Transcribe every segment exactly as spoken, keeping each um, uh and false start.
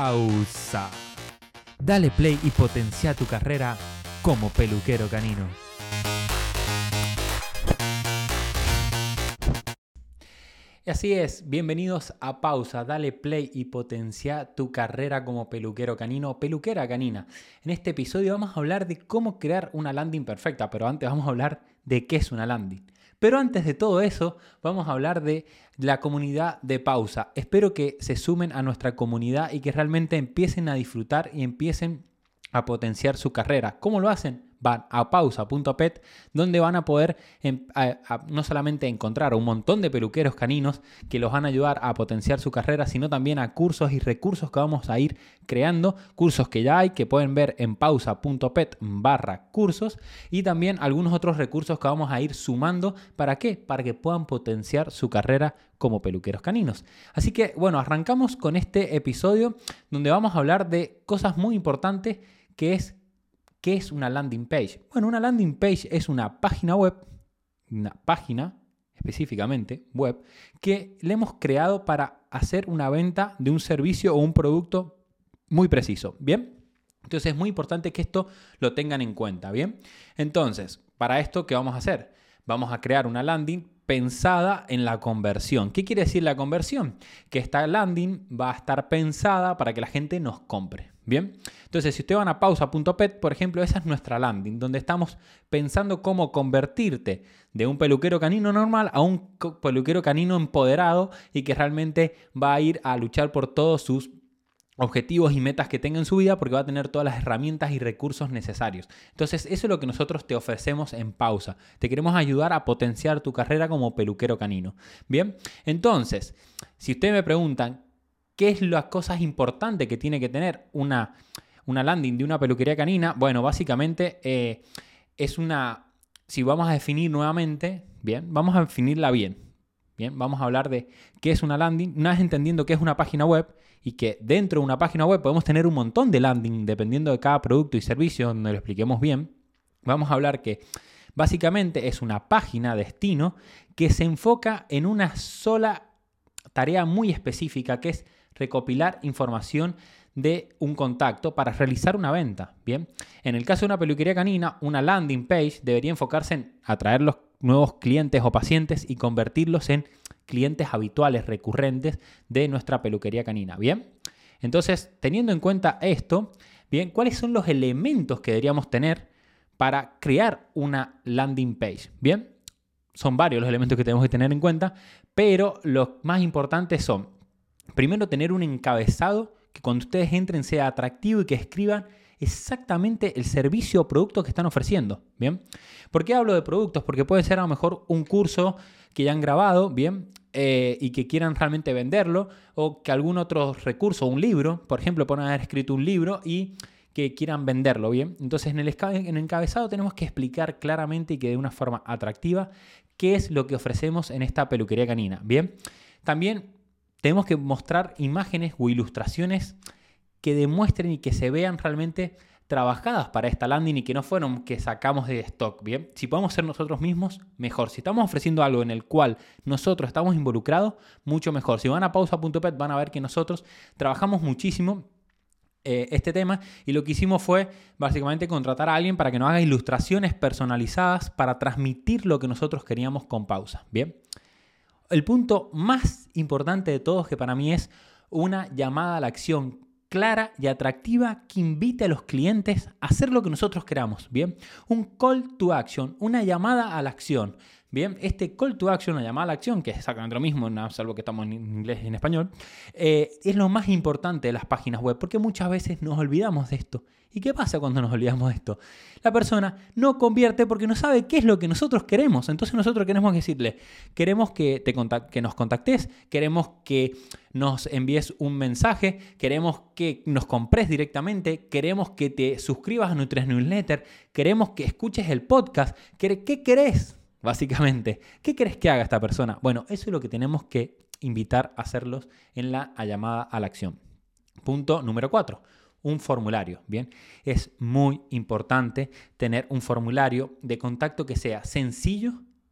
pausa. Dale play y potencia tu carrera como peluquero canino. Así es, bienvenidos a Pausa, dale play y potencia tu carrera como peluquero canino o peluquera canina. En este episodio vamos a hablar de cómo crear una landing perfecta, pero antes vamos a hablar de qué es una landing. Pero antes de todo eso, vamos a hablar de la comunidad de Pausa. Espero que se sumen a nuestra comunidad y que realmente empiecen a disfrutar y empiecen a potenciar su carrera. ¿Cómo lo hacen? Van a pausa punto pet, donde van a poder a, a, no solamente encontrar un montón de peluqueros caninos que los van a ayudar a potenciar su carrera, sino también a cursos y recursos que vamos a ir creando, cursos que ya hay, que pueden ver en pausa punto pet barra cursos, y también algunos otros recursos que vamos a ir sumando. ¿Para qué? Para que puedan potenciar su carrera como peluqueros caninos. Así que, bueno, arrancamos con este episodio donde vamos a hablar de cosas muy importantes, que es ¿qué es una landing page? Bueno, una landing page es una página web, una página específicamente web, que le hemos creado para hacer una venta de un servicio o un producto muy preciso, ¿bien? Entonces es muy importante que esto lo tengan en cuenta, ¿bien? Entonces, para esto, ¿qué vamos a hacer? Vamos a crear una landing pensada en la conversión. ¿Qué quiere decir la conversión? Que esta landing va a estar pensada para que la gente nos compre. ¿Bien? Entonces, si ustedes van a pausa punto pet, por ejemplo, esa es nuestra landing, donde estamos pensando cómo convertirte de un peluquero canino normal a un peluquero canino empoderado y que realmente va a ir a luchar por todos sus objetivos y metas que tenga en su vida, porque va a tener todas las herramientas y recursos necesarios. Entonces, eso es lo que nosotros te ofrecemos en Pausa. Te queremos ayudar a potenciar tu carrera como peluquero canino. Bien, entonces, si ustedes me preguntan ¿qué es las cosas importantes que tiene que tener una, una landing de una peluquería canina? Bueno, básicamente eh, es una... Si vamos a definir nuevamente, bien, vamos a definirla bien. Bien, vamos a hablar de qué es una landing, una vez entendiendo qué es una página web y que dentro de una página web podemos tener un montón de landing dependiendo de cada producto y servicio, donde lo expliquemos bien. Vamos a hablar que básicamente es una página destino que se enfoca en una sola tarea muy específica, que es recopilar información de un contacto para realizar una venta. Bien, en el caso de una peluquería canina, una landing page debería enfocarse en atraer los nuevos clientes o pacientes y convertirlos en clientes habituales, recurrentes de nuestra peluquería canina. Bien, entonces, teniendo en cuenta esto, bien, ¿cuáles son los elementos que deberíamos tener para crear una landing page? Bien, son varios los elementos que tenemos que tener en cuenta, pero los más importantes son: primero, tener un encabezado que cuando ustedes entren sea atractivo y que escriban exactamente el servicio o producto que están ofreciendo. ¿Bien? ¿Por qué hablo de productos? Porque puede ser a lo mejor un curso que ya han grabado, ¿bien? Eh, y que quieran realmente venderlo, o que algún otro recurso, un libro, por ejemplo, pueden haber escrito un libro y que quieran venderlo, ¿bien? Entonces, en el, en el encabezado tenemos que explicar claramente y que de una forma atractiva qué es lo que ofrecemos en esta peluquería canina, ¿bien? También tenemos que mostrar imágenes o ilustraciones que demuestren y que se vean realmente trabajadas para esta landing y que no fueron que sacamos de stock, ¿bien? Si podemos ser nosotros mismos, mejor. Si estamos ofreciendo algo en el cual nosotros estamos involucrados, mucho mejor. Si van a pausa punto pet van a ver que nosotros trabajamos muchísimo eh, este tema, y lo que hicimos fue básicamente contratar a alguien para que nos haga ilustraciones personalizadas para transmitir lo que nosotros queríamos con Pausa, ¿bien? El punto más importante de todos, que para mí es una llamada a la acción clara y atractiva que invite a los clientes a hacer lo que nosotros queramos, ¿bien? Un call to action, una llamada a la acción, ¿bien? Este call to action, una llamada a la acción, que es exactamente lo mismo, salvo que estamos en inglés y en español, eh, es lo más importante de las páginas web, porque muchas veces nos olvidamos de esto. ¿Y qué pasa cuando nos olvidamos de esto? La persona no convierte porque no sabe qué es lo que nosotros queremos. Entonces nosotros queremos decirle, queremos que, te contact- que nos contactes, queremos que nos envíes un mensaje, queremos que nos compres directamente, queremos que te suscribas a nuestras newsletter, queremos que escuches el podcast. ¿Qué, qué querés? Básicamente, ¿qué querés que haga esta persona? Bueno, eso es lo que tenemos que invitar a hacerlos en la llamada a la acción. Punto número cuatro. Un formulario, ¿bien? Es muy importante tener un formulario de contacto que sea sencillo,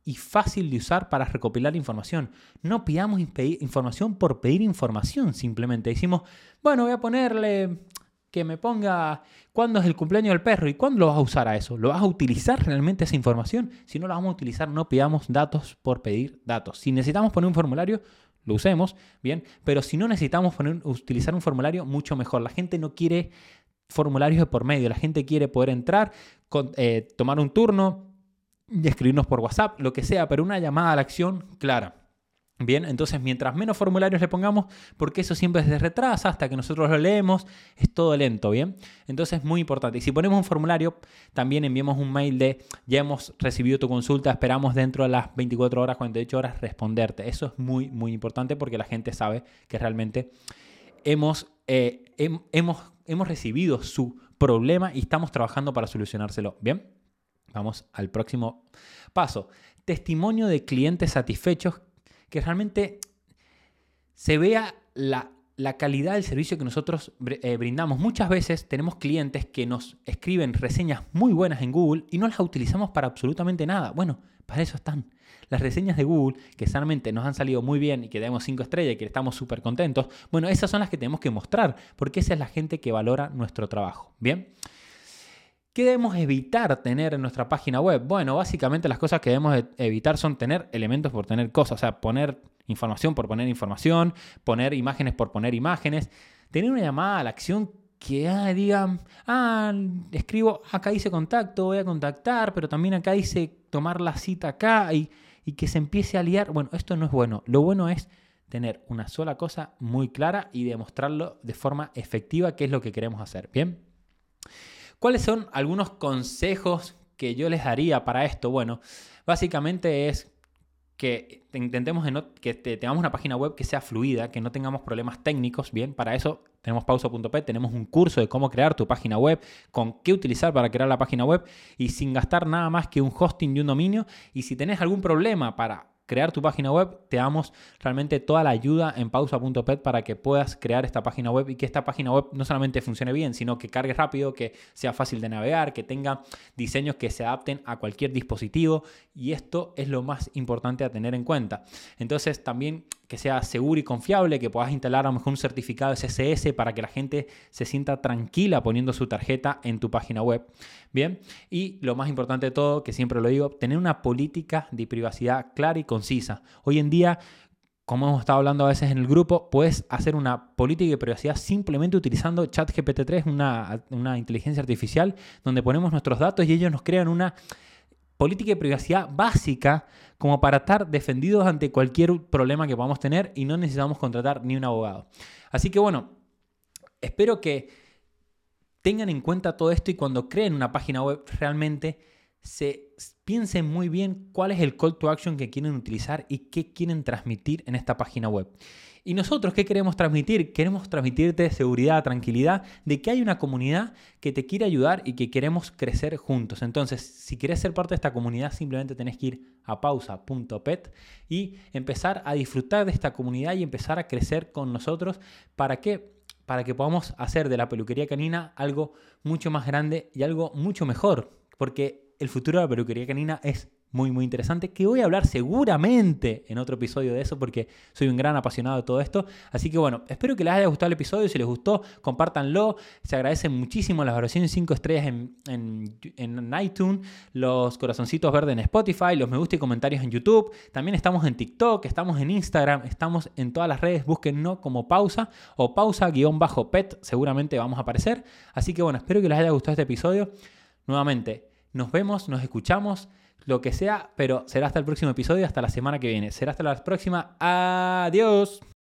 y fácil de usar para recopilar información. No pidamos información por pedir información, simplemente decimos, bueno, voy a ponerle que me ponga cuándo es el cumpleaños del perro y cuándo lo vas a usar a eso. ¿Lo vas a utilizar realmente esa información? Si no la vamos a utilizar, no pidamos datos por pedir datos. Si necesitamos poner un formulario, lo usemos, bien, pero si no necesitamos poner, utilizar un formulario, mucho mejor. La gente no quiere formularios de por medio, la gente quiere poder entrar, con, eh, tomar un turno y escribirnos por WhatsApp, lo que sea, pero una llamada a la acción clara. Bien, entonces mientras menos formularios le pongamos, porque eso siempre se retrasa hasta que nosotros lo leemos, es todo lento, ¿bien? Entonces es muy importante. Y si ponemos un formulario, también enviamos un mail de ya hemos recibido tu consulta, esperamos dentro de las veinticuatro horas, cuarenta y ocho horas responderte. Eso es muy, muy importante porque la gente sabe que realmente hemos, eh, hem, hemos, hemos recibido su problema y estamos trabajando para solucionárselo, ¿bien? Vamos al próximo paso. Testimonio de clientes satisfechos, que realmente se vea la, la calidad del servicio que nosotros eh, brindamos. Muchas veces tenemos clientes que nos escriben reseñas muy buenas en Google y no las utilizamos para absolutamente nada. Bueno, para eso están. Las reseñas de Google, que realmente nos han salido muy bien y que damos cinco estrellas y que estamos súper contentos, bueno, esas son las que tenemos que mostrar, porque esa es la gente que valora nuestro trabajo. ¿Bien? ¿Qué debemos evitar tener en nuestra página web? Bueno, básicamente las cosas que debemos evitar son tener elementos por tener cosas, o sea, poner información por poner información, poner imágenes por poner imágenes, tener una llamada a la acción que ah, digan, ah, escribo, acá dice contacto, voy a contactar, pero también acá dice tomar la cita acá y, y que se empiece a liar. Bueno, esto no es bueno. Lo bueno es tener una sola cosa muy clara y demostrarlo de forma efectiva, que es lo que queremos hacer. ¿Bien? ¿Cuáles son algunos consejos que yo les daría para esto? Bueno, básicamente es que intentemos que tengamos una página web que sea fluida, que no tengamos problemas técnicos. Bien, para eso tenemos pausa punto p, tenemos un curso de cómo crear tu página web, con qué utilizar para crear la página web y sin gastar nada más que un hosting y un dominio. Y si tenés algún problema para crear tu página web, te damos realmente toda la ayuda en pausa punto p para que puedas crear esta página web y que esta página web no solamente funcione bien, sino que cargue rápido, que sea fácil de navegar, que tenga diseños que se adapten a cualquier dispositivo, y esto es lo más importante a tener en cuenta. Entonces también que sea seguro y confiable, que puedas instalar a lo mejor un certificado S S S para que la gente se sienta tranquila poniendo su tarjeta en tu página web. Bien, y lo más importante de todo, que siempre lo digo, tener una política de privacidad clara y concisa. Hoy en día, como hemos estado hablando a veces en el grupo, puedes hacer una política de privacidad simplemente utilizando ChatGPT tres, una, una inteligencia artificial, donde ponemos nuestros datos y ellos nos crean una política de privacidad básica como para estar defendidos ante cualquier problema que podamos tener y no necesitamos contratar ni un abogado. Así que bueno, espero que tengan en cuenta todo esto y cuando creen una página web realmente se piensen muy bien cuál es el call to action que quieren utilizar y qué quieren transmitir en esta página web. ¿Y nosotros qué queremos transmitir? Queremos transmitirte seguridad, tranquilidad, de que hay una comunidad que te quiere ayudar y que queremos crecer juntos. Entonces, si quieres ser parte de esta comunidad, simplemente tenés que ir a pausa punto pet y empezar a disfrutar de esta comunidad y empezar a crecer con nosotros. ¿Para qué? Para que podamos hacer de la peluquería canina algo mucho más grande y algo mucho mejor. Porque el futuro de la peluquería canina es muy, muy interesante, que voy a hablar seguramente en otro episodio de eso porque soy un gran apasionado de todo esto. Así que bueno, espero que les haya gustado el episodio. Si les gustó, compártanlo. Se agradecen muchísimo las valoraciones cinco estrellas en, en, en iTunes, los corazoncitos verdes en Spotify, los me gusta y comentarios en YouTube. También estamos en TikTok, estamos en Instagram, estamos en todas las redes. Búsquennos como pausa o pausa-pet. Seguramente vamos a aparecer. Así que bueno, espero que les haya gustado este episodio. Nuevamente, nos vemos, nos escuchamos, lo que sea, pero será hasta el próximo episodio, hasta la semana que viene. Será hasta la próxima. Adiós.